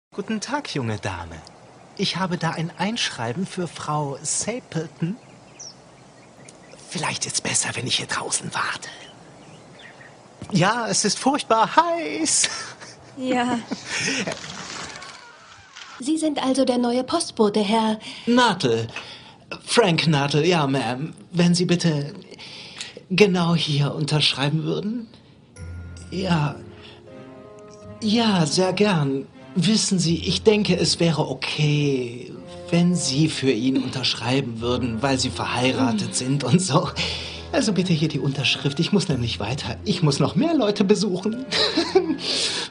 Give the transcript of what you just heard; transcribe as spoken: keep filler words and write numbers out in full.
Guten Tag, junge Dame. Ich habe da ein Einschreiben für Frau Stapleton. Vielleicht ist es besser, wenn ich hier draußen warte. Ja, es ist furchtbar heiß. Ja. Sie sind also der neue Postbote, Herr... Nartle. Frank Nartle, ja, Ma'am. Wenn Sie bitte genau hier unterschreiben würden? Ja. Ja, sehr gern. Wissen Sie, ich denke, es wäre okay, wenn Sie für ihn unterschreiben würden, weil Sie verheiratet sind und so. Also bitte hier die Unterschrift. Ich muss nämlich weiter. Ich muss noch mehr Leute besuchen.